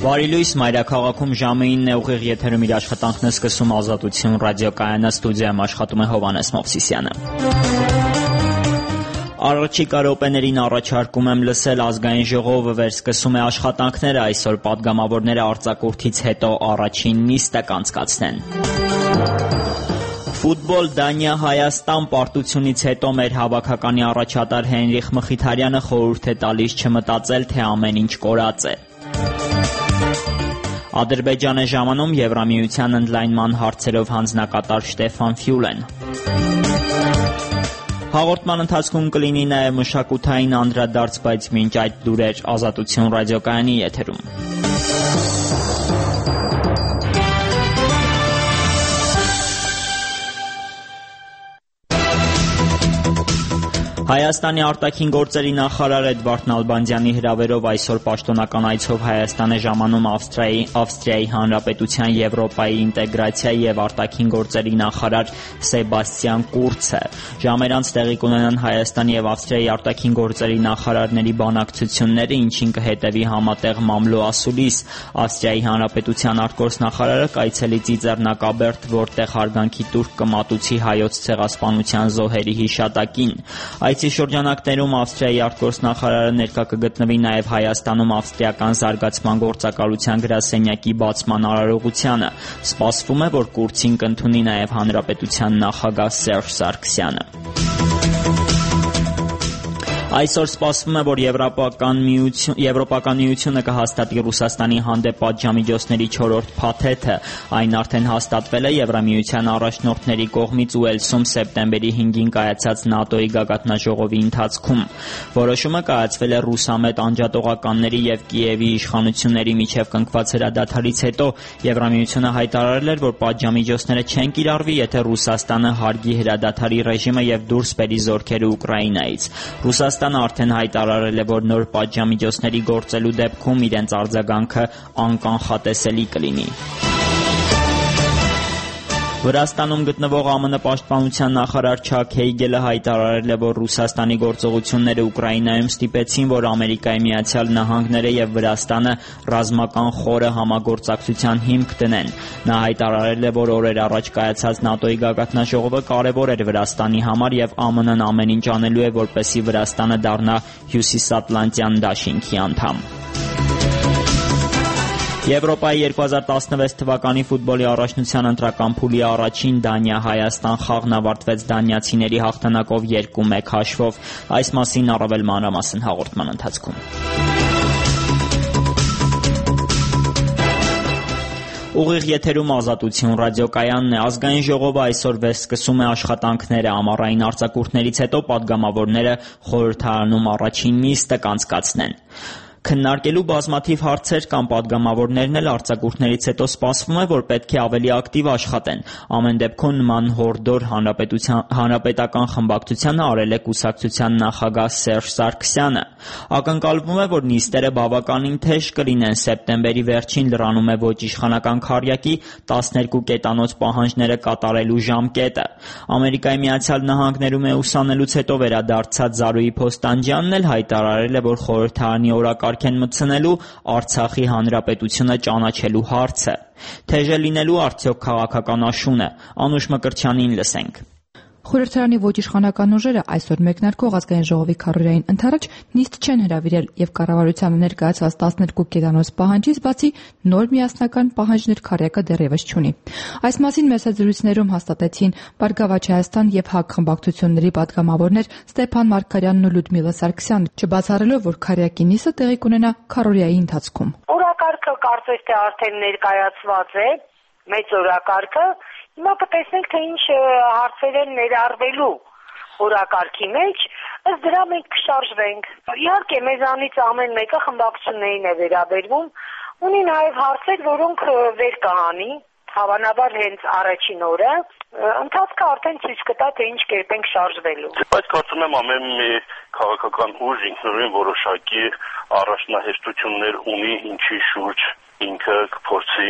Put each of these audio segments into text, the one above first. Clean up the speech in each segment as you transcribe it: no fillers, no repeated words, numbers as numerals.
Բարի լույս, մայրաքաղաքում ժամը 9 ուղիղ եթերում իր աշխատանքն է սկսում Ազատություն ռադիոկայանը, ստուդիայում աշխատում է Հովհաննես Մովսիսյանը։ Առաջիկա րոպեներին առաջարկում եմ լսել Ազգային ժողովը վերսկսում է աշխատանքները, այսօր պատգամավորները արձակուրդից հետո առաջին նիստ կանցկացնեն։ Ֆուտբոլ Դանիա-Հայաստան պարտությունից հետո մեր հավաքականի առաջատար Հենրիխ Մխիթարյանը խորհուրդ է տալիս չմտածել, թե ամեն ինչ կորած է։ Ադրբեջան է ժամանում Եվրամիության ընդլայնման հարցերով հանձնակատար Շտեֆան Ֆյուլեն։ Հաղորդման ընթացքում կլինի նաև մշակութային անդրադարձ, բայց մինչ այդ լուրեր Ազատություն ռադիոկայանի եթերում։ Հայաստանի արտաքին գործերի նախարար Էդվարդ Նալբանդյանի հրավերով այսօր պաշտոնական այցով Հայաստան է ժամանում Ավստրիայի Հանրապետության Եվրոպայի ինտեգրացիայի և արտաքին գործերի նախարար Սեբաստիան Կուրցը։ Ժամեր անց տեղի կունենան Հայաստանի և Ավստրիայի արտաքին գործերի նախարարների բանակցությունները, ինչին կհետևի համատեղ մամլո ասուլիս։ Ավստրիայի Հանրապետության արտգործնախարարը կայցելի Ծիծեռնակաբերդ, որտեղ հարգանքի տուրք կմատուցի հայոց ցեղասպանության զոհերի հիշատակին։ Այցի շրջանակներում Ավստրիայի արտգործնախարարը ներկա կգտնվի նաև Հայաստանում ավստրիական զարգացման գործակալության գրասենյակի բացման արարողությանը։ Սպասվում է, որ Կուրցին կընդունի նաև Հանրապետության նախագահ Սերժ Սարգսյանը։ Այսօր սպասվում է, որ Եվրոպական միությունը կհաստատի Ռուսաստանի հանդեպ պատժամիջոցների 4-րդ փաթեթը։ Այն արդեն հաստատվել է Եվրամիության առաջնորդների կողմից Ուելսում սեպտեմբերի 5-ին կայացած ՆԱՏՕ-ի գագաթնաժողովի ընթացքում։ Որոշումը կայացվել է ռուսամետ անջատողականների և Կիևի իշխանությունների միջև կնքված հրադադարից հետո։ Եվրամիությունը հայտարարել էր, որ պատժամիջոցները չեն կիրառվի, եթե Ռուսաստանը հարգի հրադադարի ռեժիմը և դուրս բերի զորքերը Ուկրաինայից։ Ռուսաստանը արդեն հայտարարել է, որ նոր պատժամիջոցների գործելու դեպքում իրենց արձագանքը անկանխատեսելի կլինի։ Վրաստանում գտնվող ԱՄՆ պաշտպանության նախարար Չակ Հեյգելը հայտարարել է, որ Ռուսաստանի գործողությունները Ուկրաինայում ստիպեցին, որ Ամերիկայի Միացյալ Նահանգները և Վրաստանը ռազմական խորը համագործակցության հիմք դնեն։ Նա հայտարարել է, որ օրեր առաջ կայացած ՆԱՏՕ-ի գագաթնաժողովը կարևոր էր Վրաստանի համար և ԱՄՆ-ն ամեն ինչ անելու է, որպեսզի Վրաստանը դառնա Հյուսիսատլանտյան դաշինքի անդամ։ Եվրոպայի 2016 թվականի ֆուտբոլի առաջնության ընտրական փուլի առաջին Դանիա-Հայաստան խաղն ավարտվեց դանիացիների հաղթանակով 2-1 հաշվով։ Այս մասին առավել մանրամասն հաղորդման ընթացքում։ Ուղիղ եթերում Ազատություն ռադիոկայանն է։ Ազգային ժողովը այսօր վերսկսում է աշխատանքները։ Ամառային արձակուրդներից հետո պատգամավորները խորհրդարանում առաջին նիստը կանցկացնեն։ Քննարկելու բազմաթիվ հարցեր կան, պատգամավորներն էլ արձակուրդներից հետո սպասվում է, որ պետք է ավելի ակտիվ աշխատեն։ Ամեն դեպքում նման հորդոր հանրապետական խմբակցությանը արել է կուսակցության նախագահ Սերժ Սարգսյանը։ Ակնկալվում է, որ նիստերը բավականին թեժ կլինեն։ Սեպտեմբերի վերջին լրանում է ոչ իշխանական քառյակի 12 կետանոց պահանջները կատարելու ժամկետը։ Ամերիկայի Միացյալ Նահանգներում է ուսանելուց հետո վերադարձած Զարուհի Փոստանջյանն էլ հայտարարել է, որ խորհրդարանի օրակարգ են մտցնելու Արցախի հանրապետությունը ճանաչելու հարցը։ Թեժ է լինելու արդյոք քաղաքական աշունը։ Անուշ Մկրտչյանին լսենք։ Խորհրդարանի ոչ իշխանական ուժերը այսօր մեկնարկող Ազգային ժողովի քարոզային ընթരാճ նիստ չեն հրավիրել եւ կառավարությանը ներկայացված 12 կետանոց պահանջից բացի նոր միասնական պահանջներ քառյակը դեռևս չունի։ Այս մասին մեծ զրույցներում հաստատեցին Բարգավաճ Հայաստան եւ ՀԱԿ խմբակցությունների պատգամավորներ Ստեփան Մարգարյանն ու Լյուդմիլա Սարգսյանը, չբացառելով, որ քառյակի նիստը տեղի կունենա քարոզայի ընթացքում։ Օրակարգը կարծես թե արդեն ներկայացված է, մեծ օրակարգը։ Հիմա կտեսնենք, թե ինչ հարցեր են ներառվելու օրակարգի մեջ, ըստ դրա մենք կշարժվենք։ Իհարկե, մեզանից ամեն մեկը խմբակցություններին է վերաբերվում, ունի նաև հարցեր, որոնք վեր կհանի, հավանաբար հենց առաջին օրը, ընթացքը արդեն ցույց կտա, թե ինչ կերպ ենք շարժվելու։ Բայց կարծում եմ ամեն մի քաղաքական ուժ ինքնուրույն որոշակի առաջնահերթություններ ունի, ինչի շուրջ ինքը կփորձի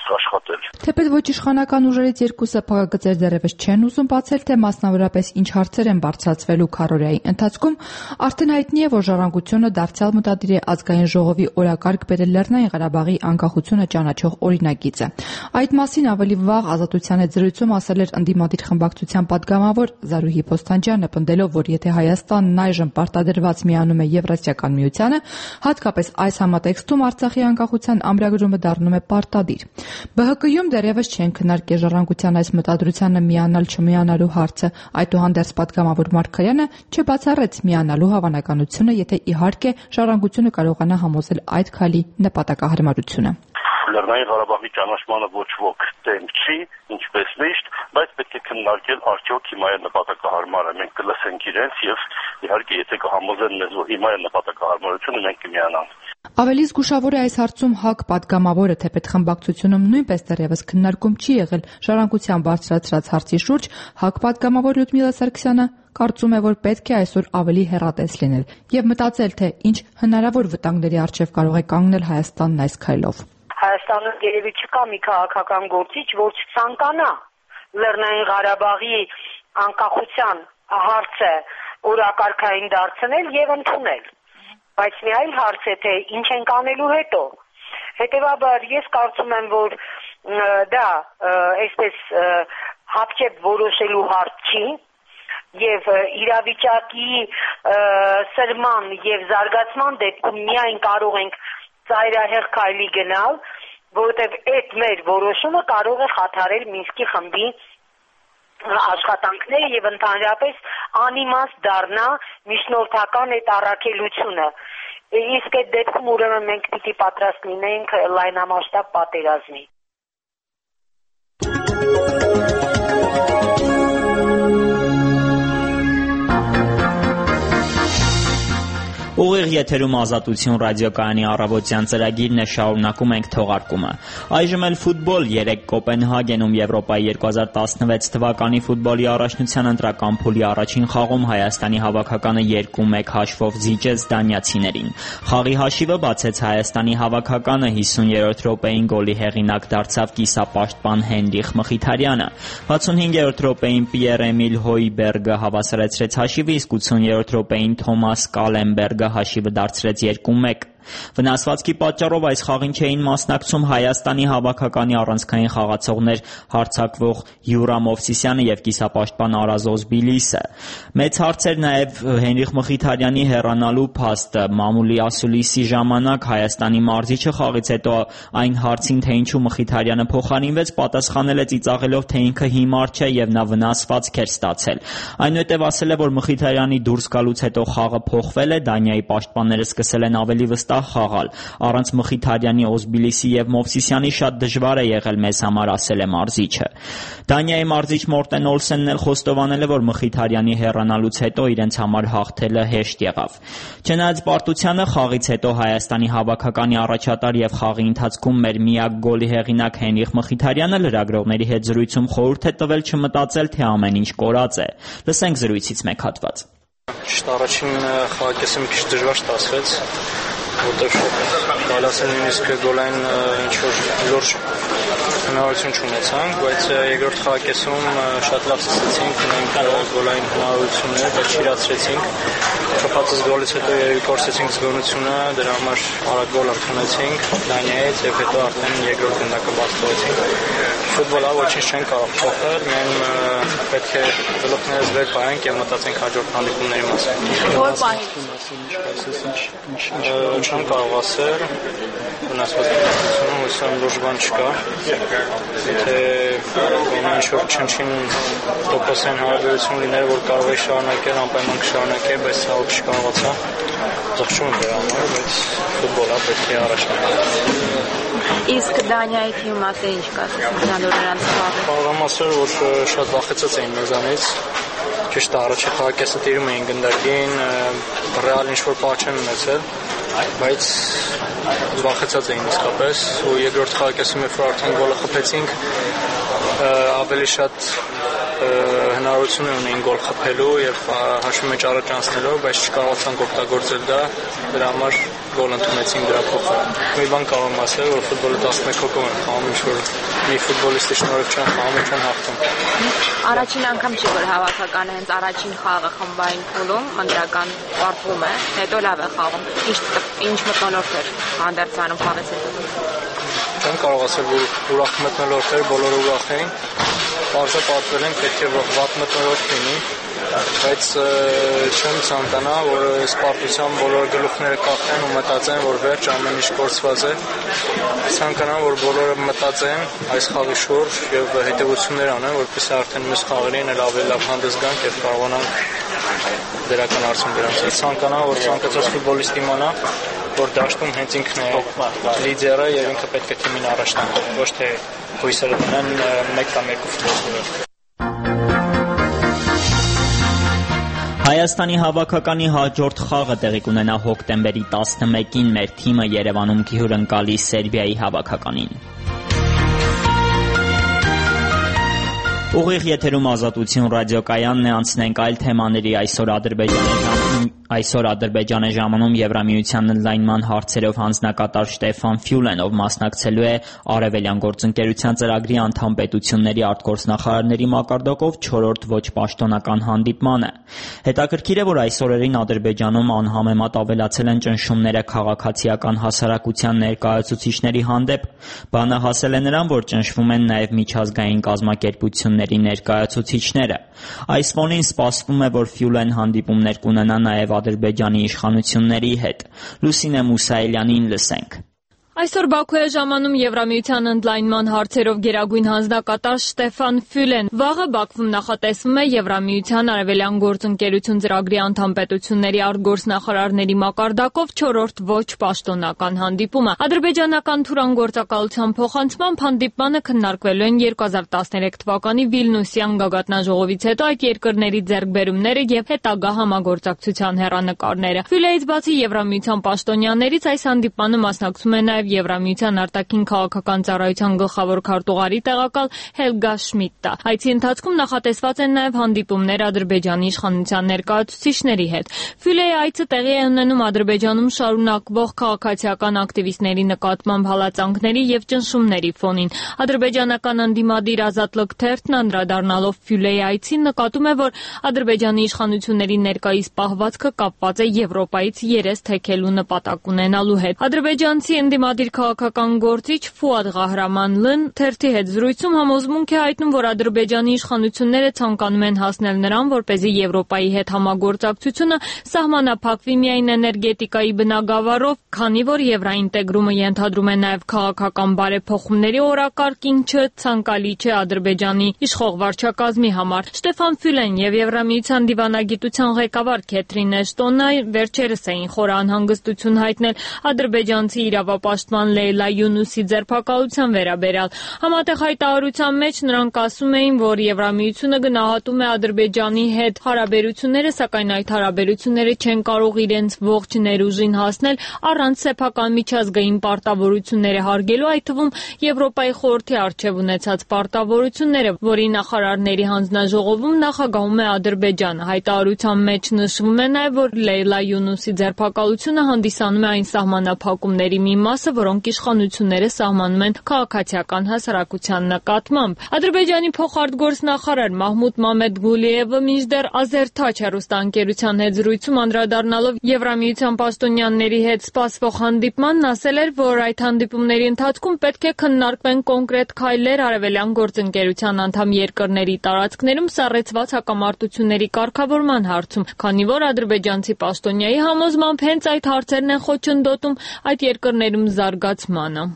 աշխատել։ Թեպետ ոչ իշխանական ուժերից երկուսը փակագծեր դեռևս չեն ուզում բացել, թե մասնավորապես ինչ հարցեր են բարձրացվելու քարոզիայի ընթացքում, արդեն հայտնի է, որ Ժառանգությունը դարձյալ մտադիր է ազգային ժողովի օրակարգ բերել Լեռնային Ղարաբաղի անկախությունը ճանաչող օրինագիծը։ Այդ մասին ավելի վաղ Ազատության հետ զրույցում ասել էր ընդդիմադիր խմբակցության падգամավոր Զարուհի Փոստանջյանը, պնդելով, որ եթե Հայաստանն այժմ պարտադրված միանում է Եվրասիական միությանը, հատկապես այս համատեքստում Արցախի անկախության ամրագրումը դառնում է պարտադիր։ ԲՀԿ-ում դեռևս չեն քննարկել Ժառանգության այս մտադրությանը միանալ-չմիանալու հարցը, այդուհանդերձ падգամավոր Մարգարյանը չբացառեց միանալու հավանականությունը, եթե իհարկե Ժառանգությունը կարողանա համոզել այդ քայլի նպատակահարմարությունը։ Լեռնային Ղարաբաղի ճանաչմանը ոչ ոք դեմ չի, ինչպես միշտ, բայց պետք է քննարկել արդյոք հիմա է նպատակահարմար է։ Մենք կլսենք իրենց եւ իհարկե եթե կհամոզեն մեզ, որ հիմա է նպատակահարմարությունը, մենք կմիանանք։ Ավելի զգուշավոր է այս հարցում ՀԱԿ падգամավորը, թեպետ խմբակցությունում նույնպես դեռևս քննարկում չի եղել Ժառանգության բարձրացրած հարցի շուրջ, ՀԱԿ падգամավոր Լյուդմիլա Սարգսյանը կարծում է, որ պետք է այսօր ավելի հեռատես լինել եւ մտածել, թե ինչ հնարավոր վտանգների առջեւ կարող է կանգնել Հայաստանն այս քայլով։ Հայաստանում երևի չկա մի քաղաքական գործիչ, որ չցանկանա Լեռնային Ղարաբաղի անկախության հարցը օրակարգային դարձնել եւ ընդունել։ Բայց մի այլ հարց է, թե ինչ ենք անելու հետո։ Հետևաբար ես կարծում եմ, որ դա այսպես հապճեպ որոշելու հարց չի եւ իրավիճակի սրման եւ զարգացման դեպքում միայն կարող ենք ծայրահեղ քայլի գնալ, որովհետեւ այդ մեր որոշումը կարող է խաթարել Մինսկի խմբի աշխատանքները եւ ընդհանրապես անիմաստ դառնա միջնորդական այդ առաքելությունը։ Իսկ այդ դեպքում ուրեմն մենք պիտի պատրաստ լինենք լայնամասշտաբ պատերազմի։ Ուղիղ եթերում Ազատություն ռադիոկայանի առավոտյան ծրագիրն է, շարունակում ենք թողարկումը։ Այժմ էլ ֆուտբոլ, 3 Կոպենհագենում Եվրոպայի 2016 թվականի ֆուտբոլի առաջնության ընտրական փուլի առաջին խաղում Հայաստանի հավաքականը 2-1 հաշվով զիջեց դանիացիներին։ Խաղի հաշիվը բացեց Հայաստանի հավաքականը, 50-րդ րոպեին գոլի հեղինակ դարձավ կիսապաշտպան Հենրիխ Մխիթարյանը։ 65-րդ րոպեին Պիեր-Էմիլ Հոյբերգը հավասարեցրեց հաշիվը, իսկ 80-րդ րոպեին Թոմաս Կալենբերգը հաշիվը դարձրեց 2-1։ Վնասվածքի պատճառով այս խաղին չէին մասնակցում Հայաստանի հավաքականի առանցքային խաղացողներ հարձակվող Յուրա Մովսիսյանը եւ կիսապաշտպան Արազոզ Բիլիսը։ Մեծ հարց էր նաեւ Հենրիխ Մխիթարյանի հեռանալու փաստը։ Մամուլի ասուլիսի ժամանակ Հայաստանի մարզիչը խաղից հետո այն հարցին, թե ինչու Մխիթարյանը փոխարինվեց, պատասխանել է ծիծաղելով, թե ինքը հիմար չէ եւ նա վնասվածք էր ստացել։ Այնուհետեւ ասել է, որ Մխիթարյանի դուրս գալուց հետո խաղը փոխվել է, Դանիայի պաշտպանները սկսել են ավելի վստահ խաղալ։ Առանց Մխիթարյանի, Օզբիլիսի եւ Մովսիսյանի շատ դժվար է եղել մեզ համար, ասել է մարզիչը։ Դանիայի մարզիչ Մորտեն Օլսենն էլ խոստովանել է, որ Մխիթարյանի հեռանալուց հետո իրենց համար հաղթելը հեշտ եղավ։ Չնայած պարտությանը, խաղից հետո Հայաստանի հավաքականի առաջատար եւ խաղի ընթացքում մեր միակ գոլի հեղինակ Հենրիխ Մխիթարյանը լրագրողների հետ զրույցում խորհուրդ է տվել չմտածել, թե ամեն ինչ կորած է։ Լսենք զրույցից մեկ հատված։ Ճիշտ առաջին խաղակեսը մի քիչ դժվար ստացվեց, որտեղ դալասը նույնիսկ գոլային ինչ-որ լուրջ հնարավորություն չունեցանք, բայց երկրորդ խաղակեսում շատ լավ սկսեցինք, ունենք գոլային հնարավորություններ, բայց չիրացրեցինք։ Շփաթած գոլից հետո կորցրեցինք զգոնությունը, դրա համար արագ գոլ ընդունեցինք Դանիայից եւ հետո արդեն երկրորդ գնդակը բաց թողեցինք։ Ֆուտբոլը ոչինչ չեն կարող փոխել, մենք պետք է գլուխներս վեր պահենք եւ մտածենք հաջորդ հանդիպումների մասին։ Որ բանի։ Չեմ կարող ասել, վնասվածքությունը հույսում լուրջ բան չկա։ Եթե ինչ-որ չնչին տոկոսային հարաբերություն լիներ, որ կարող է շարունակել, անպայման կշարունակել, բայց սա ոչ չկարողացա։ Զղջում եմ դրա համար, բայց ֆուտբոլը պետք է առաջ գնալ։ Իսկ Դանիայի թիմի մասին ինչ կասես նրանց խաղը։ Կարող եմ ասել, որ շատ վախեցած էին մեզանից։ Ճիշտ առաջի խաղակեսը տիրում էին գնդակին, ռեալ ինչ-որ պահ չեն ունեցել, բայց վախեցած էին իսկապես, ու երկրորդ խաղակեսում երբ որ արդեն գոլը խփեցինք, ավելի շատ հնարավորություն ունեին գոլ խփելու եւ հաշվում մեջ առաջ անցնելով, բայց չկարողացան օգտագործել դա, դրա համար գոլ ընդունեցին դրա փոխարեն։ Մի բան կարող եմ ասել, որ ֆուտբոլը 11 հոգով են խաղում, ինչ-որ մի ֆուտբոլիստի շնորհիվ չեն խաղում, չեն հաղթում։ Առաջին անգամ չի, որ հավաքականը հենց առաջին խաղը խմբային փուլում մնդրական պարտվում է, հետո լավ է խաղում։ Ինչ մթնոլորտ էր հանդերձանում խաղից հետո։ Չեմ կարող ասել, որ ուրախ մթնոլորտ էր, բոլորը ուրախ էին։ Պարզը պատվել են, պետք է վատ մթնոլորտ լինի, բայց չեմ ցանկանա, որ սպարտության բոլոր գլուխները կախեն ու մտածեն, որ վերջ ամեն ինչ կորցված է։ Ցանկանամ, որ բոլորը մտածեն այս խաղի շուրջ եւ հետեւություններ անեն, որպեսզի արդեն մյուս խաղերին էլ ավելի լավ հանդես գանք եւ կարողանանք դրական արդյունք դրանից։ Ցանկանամ, որ ցանկացած ֆուտբոլիստ իմանա, որ դաշտում հենց ինքն է լիդերը եւ ինքը պետք է թիմին առաջ տանի, ոչ թե հույսերը դնեն մեկ կամ երկու ֆուտբոլիստները։ Հայաստանի հավաքականի հաջորդ խաղը տեղի կունենա հոկտեմբերի 11-ին մեր թիմը Երևանում կհյուրընկալի Սերբիայի հավաքականին։ Ուղիղ եթերում Ազատություն ռադիոկայանն է, անցնենք այլ թեմաների։ Այսօր Ադրբեջան է ժամանում Եվրամիության ընդլայնման հարցերով հանձնակատար Շտեֆան Ֆյուլեն, ով մասնակցելու է Արևելյան գործընկերության ծրագրի անդամ պետությունների արտգործնախարարների մակարդակով 4-րդ ոչ պաշտոնական հանդիպմանը։ Հետաքրքիր է, որ այս օրերին Ադրբեջանում անհամեմատ ավելացել են ճնշումները քաղաքացիական հասարակության ներկայացուցիչների հանդեպ։ Բանը հասել է նրան, որ ճնշվում են նաև միջազգային կազմակերպությունների ներկայացուցիչները։ Այս ֆոնին սպասվում է, որ Ֆյուլեն հանդիպումներ կունենա նաև Ադրբեջանի իշխանությունների հետ։ Լուսինե Մուսայելյանին լսենք։ Այսօր Բաքու է ժամանում Եվրամիության ընդլայնման հարցերով գերագույն հանձնակատար Շտեֆան Ֆյուլեն։ Վաղը Բաքվում նախատեսվում է Եվրամիության Արևելյան գործընկերություն ծրագրի անդամ պետությունների արտգործնախարարների մակարդակով 4-րդ ոչ պաշտոնական հանդիպումը։ Ադրբեջանական Թուրան գործակալության փոխանցմամբ հանդիպմանը քննարկվելու են 2013 թվականի Վիլնյուսյան գագաթնաժողովից հետո այդ երկրների ձեռքբերումները եւ հետագա համագործակցության հեռանկարները։ Ֆյուլեից բացի Եվրամիության պաշտոնյաներից այս հանդիպմանը մասնակցում են Եվրամիության արտաքին քաղաքական ծառայության գլխավոր քարտուղարի տեղակալ Հելգա Շմիդտը։ Այցի ընթացքում նախատեսված են նաև հանդիպումներ Ադրբեջանի իշխանության ներկայացուցիչների հետ։ Ֆյուլեի այցը տեղի է ունենում Ադրբեջանում շարունակվող քաղաքացիական ակտիվիստների նկատմամբ հալածանքների եւ ճնշումների ֆոնին։ Ադրբեջանական ընդդիմադիր Ազատլիկ թերթն անդրադառնալով Ֆյուլեի այցին նկատում է, որ Ադրբեջանի իշխանությունների ներկայիս պահվածքը կապված է Եվրոպայից երես թեքելու նպատակ ունենալու հետ։ Ադրբեջանցի ընդդիմադիր քաղաքական գործիչ Ֆուադ Ղահրամանլն թերթի հետ զրույցում համոզմունք է հայտնում, որ Ադրբեջանի իշխանությունները ցանկանում են հասնել նրան, որպեսզի Եվրոպայի հետ համագործակցությունը սահմանափակվի միայն էներգետիկայի բնագավառով, քանի որ եվրաինտեգրումը ենթադրում է նաև քաղաքական բարեփոխումների օրակարգ, ինչը ցանկալի չէ Ադրբեջանի իշխող վարչակազմի համար։ Շտեֆան Ֆյուլեն եւ Եվրամիության դիվանագիտության ղեկավար Քեթրին Էշտոնը վերջերս էին խորը անհանգստություն հայտնել ադրբեջանցի իրավապաշտպան Լեյլա Յունուսի ձերբակալության վերաբերյալ։ Համատեղ հայտարարության մեջ նրանք ասում էին, որ Եվրամիությունը գնահատում է Ադրբեջանի հետ հարաբերությունները, սակայն այդ հարաբերությունները չեն կարող իրենց ողջ ներուժին հասնել առանց սեփական միջազգային պարտավորությունները հարգելու, այդ թվում Եվրոպայի խորհրդի առջև ունեցած պարտավորությունները, որի նախարարների հանձնաժողովում նախագահում է Ադրբեջանը։ Հայտարարության մեջ նշվում է նաև, որ Լեյլա Յունուսի ձերբակալությունը հանդիսանում է այն սահմանափակումների մի մասը, որոնք իշխանությունները սահմանում են քաղաքացիական հասարակության նկատմամբ։ Ադրբեջանի փոխարտգործնախարար Մահմուդ Մամեդգուլիևը մինչդեռ Ազերթաչ հեռուստաընկերության հետ զրույցում անդրադառնալով Եվրամիության պաշտոնյաների հետ սպասվող հանդիպմանն ասել էր, որ այդ հանդիպումների ընթացքում պետք է քննարկվեն կոնկրետ քայլեր Արևելյան գործընկերության անդամ երկրների տարածքներում սառեցված հակամարտությունների կարգավորման հարցում, քանի որ ադրբեջանցի պաշտոնյայի համոզմամբ հենց այդ հարցերն են խոչընդոտում այդ երկրներում զարգացմանը։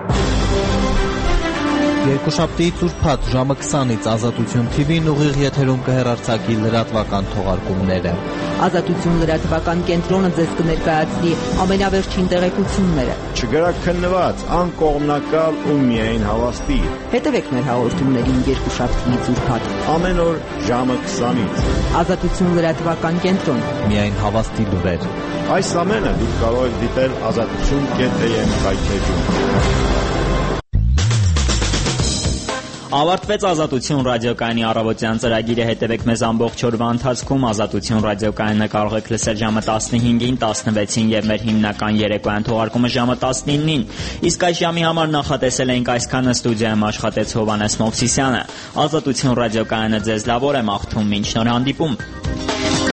Երկուշաբթի ծուրփաթ ժամը 20-ից Ազատություն TV-ն ուղիղ եթերում կհեռարձակի լրատվական թողարկումները։ Ազատություն լրատվական կենտրոնը ձեզ կներկայացնի ամենավերջին տեղեկությունները։ Չգրաքննված, անկողմնակալ ու միայն հավաստի։ Հետևեք մեր հաղորդումներին երկուշաբթի ծուրփաթ ամեն օր ժամը 20-ից։ Ազատություն լրատվական կենտրոն։ Միայն հավաստի լուրեր։ Այս ամենը դուք կարող եք դիտել azatutun.am-ում։ Ավարտվեց Ազատություն ռադիոկայանի առավոտյան ծրագիրը, հետևեք մեզ ամբողջ օրվա ընթացքում։ Ազատություն ռադիոկայանը կարող եք լսել ժամը 15-ին, 16-ին եւ մեր հիմնական երեկոյան թողարկումը ժամը 19-ին։ Իսկ այս ժամի համար նախատեսել էինք այսքանը, ստուդիայում աշխատեց Հովհաննես Մովսիսյանը։ Ազատություն ռադիոկայանը ձեզ լավ օր է մաղթում, մինչ նոր հանդիպում։